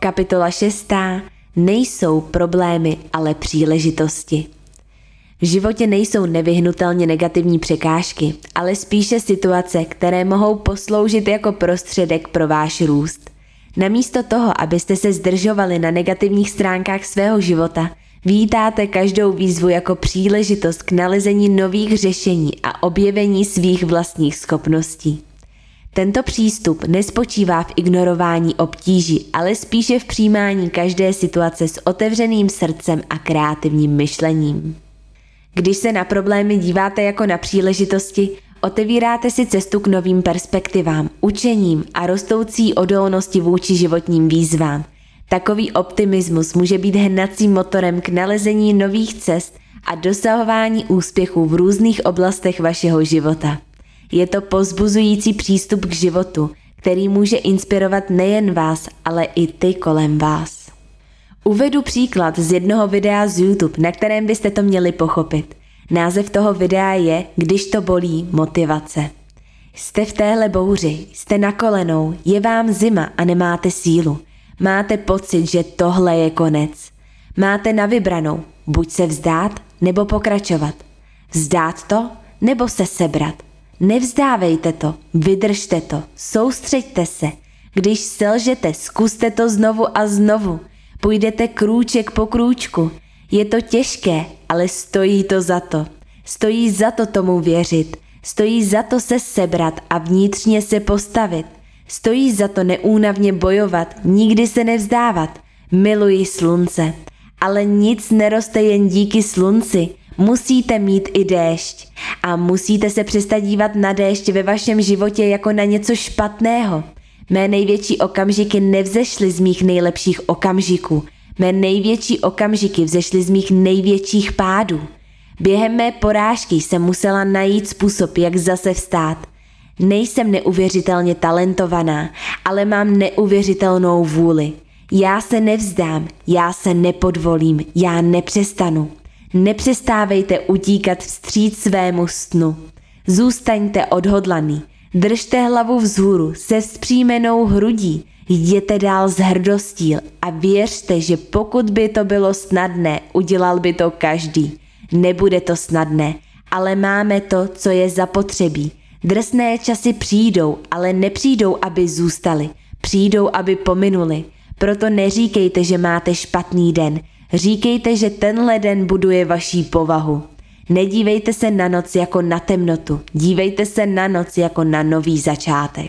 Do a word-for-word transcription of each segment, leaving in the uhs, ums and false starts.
Kapitola šestá. Nejsou problémy, ale příležitosti. V životě nejsou nevyhnutelně negativní překážky, ale spíše situace, které mohou posloužit jako prostředek pro váš růst. Namísto toho, abyste se zdržovali na negativních stránkách svého života, vítáte každou výzvu jako příležitost k nalezení nových řešení a objevení svých vlastních schopností. Tento přístup nespočívá v ignorování obtíží, ale spíše v přijímání každé situace s otevřeným srdcem a kreativním myšlením. Když se na problémy díváte jako na příležitosti, otevíráte si cestu k novým perspektivám, učením a rostoucí odolnosti vůči životním výzvám. Takový optimismus může být hnacím motorem k nalezení nových cest a dosahování úspěchů v různých oblastech vašeho života. Je to povzbuzující přístup k životu, který může inspirovat nejen vás, ale i ty kolem vás. Uvedu příklad z jednoho videa z YouTube, na kterém byste to měli pochopit. Název toho videa je Když to bolí, motivace. Jste v téhle bouři, jste na kolenou, je vám zima a nemáte sílu. Máte pocit, že tohle je konec. Máte na vybranou, buď se vzdát, nebo pokračovat. Vzdát to, nebo se sebrat. Nevzdávejte to, vydržte to, soustřeďte se. Když selžete, zkuste to znovu a znovu. Půjdete krůček po krůčku. Je to těžké, ale stojí to za to. Stojí za to tomu věřit. Stojí za to se sebrat a vnitřně se postavit. Stojí za to neúnavně bojovat, nikdy se nevzdávat. Miluji slunce, ale nic neroste jen díky slunci. Musíte mít i déšť a musíte se přestat dívat na déšť ve vašem životě jako na něco špatného. Mé největší okamžiky nevzešly z mých nejlepších okamžiků. Mé největší okamžiky vzešly z mých největších pádů. Během mé porážky jsem musela najít způsob, jak zase vstát. Nejsem neuvěřitelně talentovaná, ale mám neuvěřitelnou vůli. Já se nevzdám, já se nepodvolím, já nepřestanu. Nepřestávejte utíkat vstříc svému snu. Zůstaňte odhodlaný. Držte hlavu vzhůru se vzpřímenou hrudí. Jděte dál s hrdostí a věřte, že pokud by to bylo snadné, udělal by to každý. Nebude to snadné, ale máme to, co je zapotřebí. Drsné časy přijdou, ale nepřijdou, aby zůstaly. Přijdou, aby pominuli. Proto neříkejte, že máte špatný den. Říkejte, že tenhle den buduje vaší povahu. Nedívejte se na noc jako na temnotu, dívejte se na noc jako na nový začátek.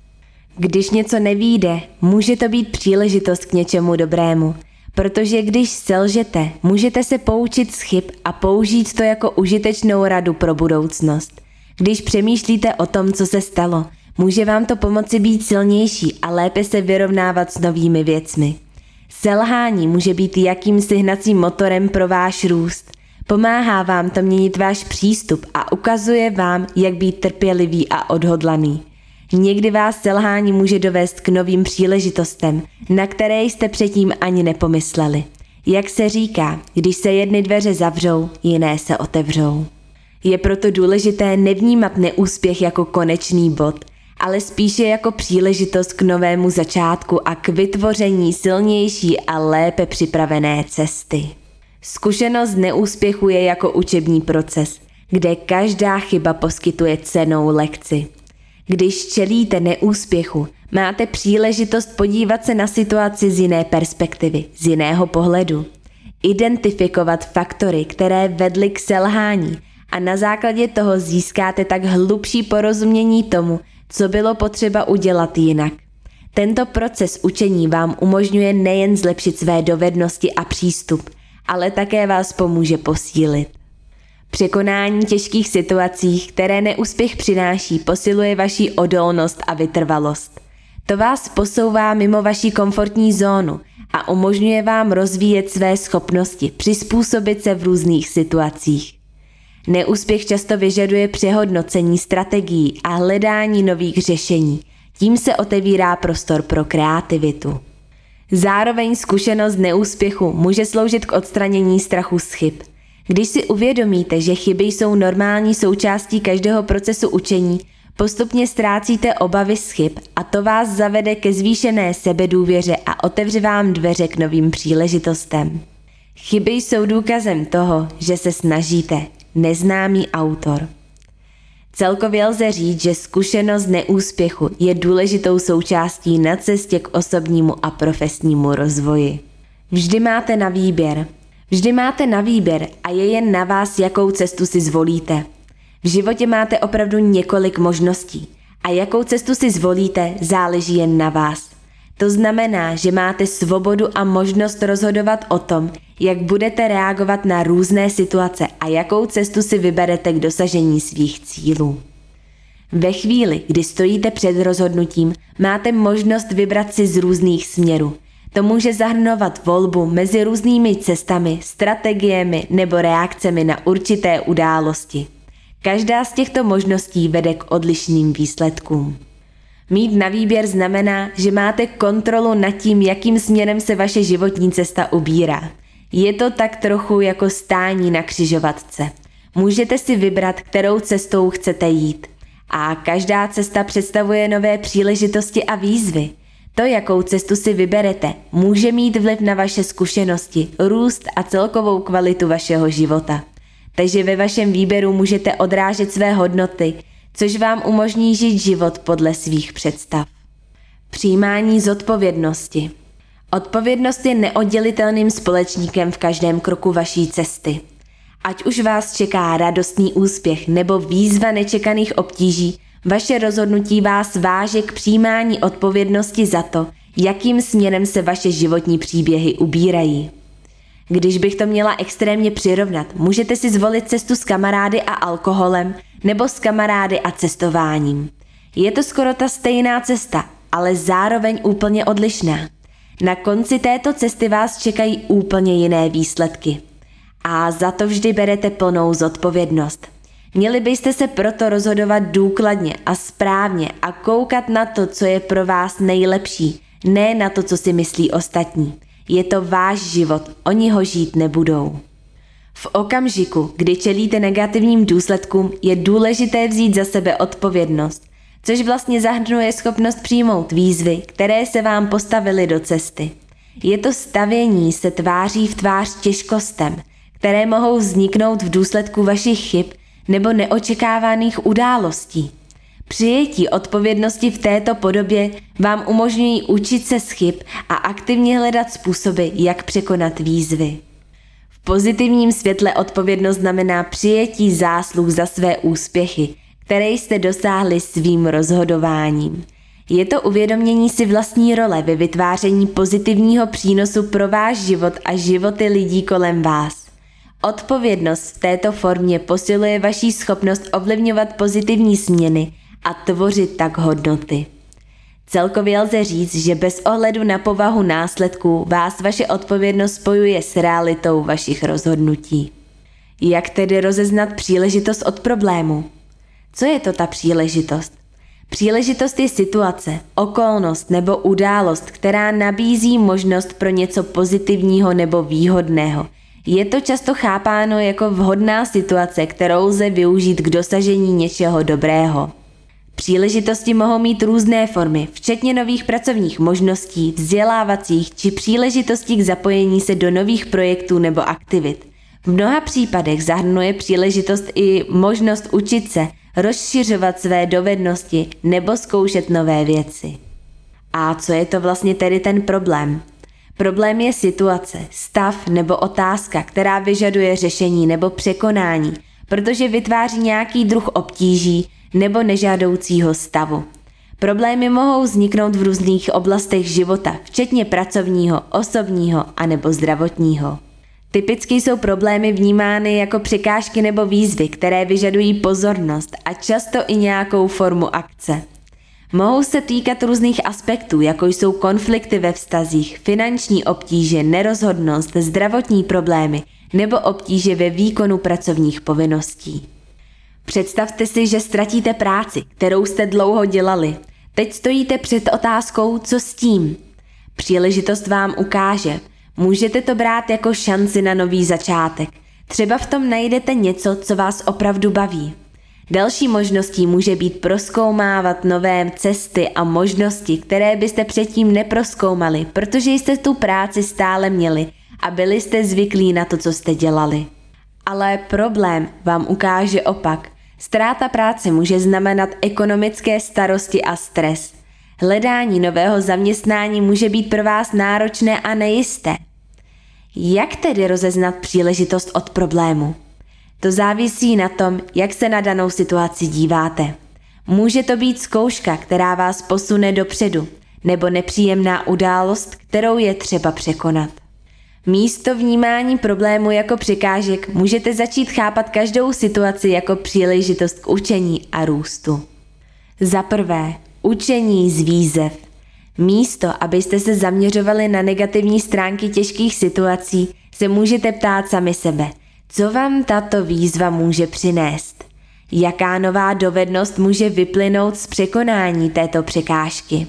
Když něco nevyjde, může to být příležitost k něčemu dobrému, protože když selžete, můžete se poučit z chyb a použít to jako užitečnou radu pro budoucnost. Když přemýšlíte o tom, co se stalo, může vám to pomoci být silnější a lépe se vyrovnávat s novými věcmi. Selhání může být jakýmsi hnacím motorem pro váš růst. Pomáhá vám to měnit váš přístup a ukazuje vám, jak být trpělivý a odhodlaný. Někdy vás selhání může dovést k novým příležitostem, na které jste předtím ani nepomysleli. Jak se říká, když se jedny dveře zavřou, jiné se otevřou. Je proto důležité nevnímat neúspěch jako konečný bod, ale spíše jako příležitost k novému začátku a k vytvoření silnější a lépe připravené cesty. Zkušenost z neúspěchu je jako učební proces, kde každá chyba poskytuje cennou lekci. Když čelíte neúspěchu, máte příležitost podívat se na situaci z jiné perspektivy, z jiného pohledu. Identifikovat faktory, které vedly k selhání a na základě toho získáte tak hlubší porozumění tomu, co bylo potřeba udělat jinak. Tento proces učení vám umožňuje nejen zlepšit své dovednosti a přístup, ale také vás pomůže posílit. Překonání těžkých situací, které neúspěch přináší, posiluje vaši odolnost a vytrvalost. To vás posouvá mimo vaši komfortní zónu a umožňuje vám rozvíjet své schopnosti, přizpůsobit se v různých situacích. Neúspěch často vyžaduje přehodnocení strategií a hledání nových řešení. Tím se otevírá prostor pro kreativitu. Zároveň zkušenost neúspěchu může sloužit k odstranění strachu z chyb. Když si uvědomíte, že chyby jsou normální součástí každého procesu učení, Postupně ztrácíte obavy z chyb a to vás zavede ke zvýšené sebedůvěře a otevře vám dveře k novým příležitostem. Chyby jsou důkazem toho, že se snažíte. Neznámý autor. Celkově lze říct, že zkušenost neúspěchu je důležitou součástí na cestě k osobnímu a profesnímu rozvoji. Vždy máte na výběr. Vždy máte na výběr a je jen na vás, jakou cestu si zvolíte. V životě máte opravdu několik možností a jakou cestu si zvolíte, záleží jen na vás. To znamená, že máte svobodu a možnost rozhodovat o tom, jak budete reagovat na různé situace a jakou cestu si vyberete k dosažení svých cílů. Ve chvíli, kdy stojíte před rozhodnutím, máte možnost vybrat si z různých směrů. To může zahrnovat volbu mezi různými cestami, strategiemi nebo reakcemi na určité události. Každá z těchto možností vede k odlišným výsledkům. Mít na výběr znamená, že máte kontrolu nad tím, jakým směrem se vaše životní cesta ubírá. Je to tak trochu jako stání na křižovatce. Můžete si vybrat, kterou cestou chcete jít. A každá cesta představuje nové příležitosti a výzvy. To, jakou cestu si vyberete, může mít vliv na vaše zkušenosti, růst a celkovou kvalitu vašeho života. Takže ve vašem výběru můžete odrážet své hodnoty, což vám umožní žít život podle svých představ. Přijímání zodpovědnosti. Odpovědnost je neoddělitelným společníkem v každém kroku vaší cesty. Ať už vás čeká radostný úspěch nebo výzva nečekaných obtíží, vaše rozhodnutí vás váže k přijímání odpovědnosti za to, jakým směrem se vaše životní příběhy ubírají. Když bych to měla extrémně přirovnat, můžete si zvolit cestu s kamarády a alkoholem nebo s kamarády a cestováním. Je to skoro ta stejná cesta, ale zároveň úplně odlišná. Na konci této cesty vás čekají úplně jiné výsledky. A za to vždy berete plnou zodpovědnost. Měli byste se proto rozhodovat důkladně a správně a koukat na to, co je pro vás nejlepší, ne na to, co si myslí ostatní. Je to váš život, oni ho žít nebudou. V okamžiku, kdy čelíte negativním důsledkům, je důležité vzít za sebe odpovědnost, což vlastně zahrnuje schopnost přijmout výzvy, které se vám postavily do cesty. Je to stavění se tváří v tvář těžkostem, které mohou vzniknout v důsledku vašich chyb nebo neočekávaných událostí. Přijetí odpovědnosti v této podobě vám umožňují učit se z chyb a aktivně hledat způsoby, jak překonat výzvy. V pozitivním světle odpovědnost znamená přijetí zásluh za své úspěchy, které jste dosáhli svým rozhodováním. Je to uvědomění si vlastní role ve vytváření pozitivního přínosu pro váš život a životy lidí kolem vás. Odpovědnost v této formě posiluje vaši schopnost ovlivňovat pozitivní změny a tvořit tak hodnoty. Celkově lze říct, že bez ohledu na povahu následků vás vaše odpovědnost spojuje s realitou vašich rozhodnutí. Jak tedy rozeznat příležitost od problému? Co je to ta příležitost? Příležitost je situace, okolnost nebo událost, která nabízí možnost pro něco pozitivního nebo výhodného. Je to často chápáno jako vhodná situace, kterou lze využít k dosažení něčeho dobrého. Příležitosti mohou mít různé formy, včetně nových pracovních možností, vzdělávacích či příležitostí k zapojení se do nových projektů nebo aktivit. V mnoha případech zahrnuje příležitost i možnost učit se, rozšiřovat své dovednosti nebo zkoušet nové věci. A co je to vlastně tedy ten problém? Problém je situace, stav nebo otázka, která vyžaduje řešení nebo překonání, protože vytváří nějaký druh obtíží nebo nežádoucího stavu. Problémy mohou vzniknout v různých oblastech života, včetně pracovního, osobního a nebo zdravotního. Typicky jsou problémy vnímány jako překážky nebo výzvy, které vyžadují pozornost a často i nějakou formu akce. Mohou se týkat různých aspektů, jako jsou konflikty ve vztazích, finanční obtíže, nerozhodnost, zdravotní problémy nebo obtíže ve výkonu pracovních povinností. Představte si, že ztratíte práci, kterou jste dlouho dělali. Teď stojíte před otázkou, co s tím. Příležitost vám ukáže. Můžete to brát jako šanci na nový začátek. Třeba v tom najdete něco, co vás opravdu baví. Další možností může být prozkoumávat nové cesty a možnosti, které byste předtím neprozkoumali, protože jste tu práci stále měli a byli jste zvyklí na to, co jste dělali. Ale problém vám ukáže opak. Ztráta práce může znamenat ekonomické starosti a stres. Hledání nového zaměstnání může být pro vás náročné a nejisté. Jak tedy rozeznat příležitost od problému? To závisí na tom, jak se na danou situaci díváte. Může to být zkouška, která vás posune dopředu, nebo nepříjemná událost, kterou je třeba překonat. Místo vnímání problému jako překážek můžete začít chápat každou situaci jako příležitost k učení a růstu. Za prvé, učení z výzev. Místo, abyste se zaměřovali na negativní stránky těžkých situací, se můžete ptát sami sebe, co vám tato výzva může přinést? Jaká nová dovednost může vyplynout z překonání této překážky?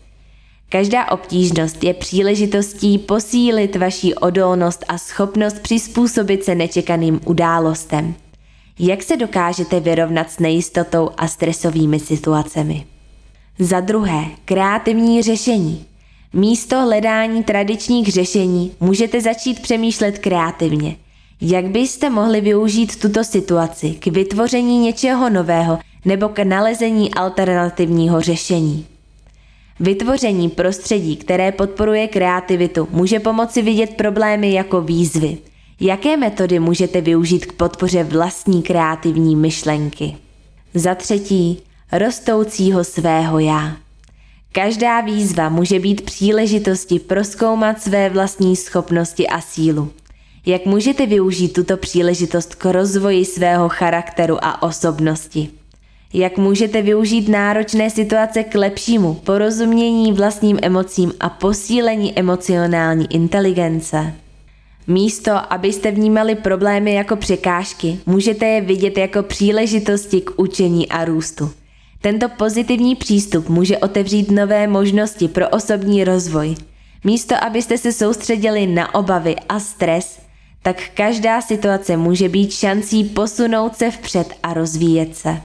Každá obtížnost je příležitostí posílit vaši odolnost a schopnost přizpůsobit se nečekaným událostem. Jak se dokážete vyrovnat s nejistotou a stresovými situacemi? Za druhé, kreativní řešení. Místo hledání tradičních řešení můžete začít přemýšlet kreativně. Jak byste mohli využít tuto situaci k vytvoření něčeho nového nebo k nalezení alternativního řešení? Vytvoření prostředí, které podporuje kreativitu, může pomoci vidět problémy jako výzvy. Jaké metody můžete využít k podpoře vlastní kreativní myšlenky? Za třetí, rostoucího svého já. Každá výzva může být příležitostí prozkoumat své vlastní schopnosti a sílu. Jak můžete využít tuto příležitost k rozvoji svého charakteru a osobnosti? Jak můžete využít náročné situace k lepšímu porozumění vlastním emocím a posílení emocionální inteligence? Místo, abyste vnímali problémy jako překážky, můžete je vidět jako příležitosti k učení a růstu. Tento pozitivní přístup může otevřít nové možnosti pro osobní rozvoj. Místo, abyste se soustředili na obavy a stres, tak každá situace může být šancí posunout se vpřed a rozvíjet se.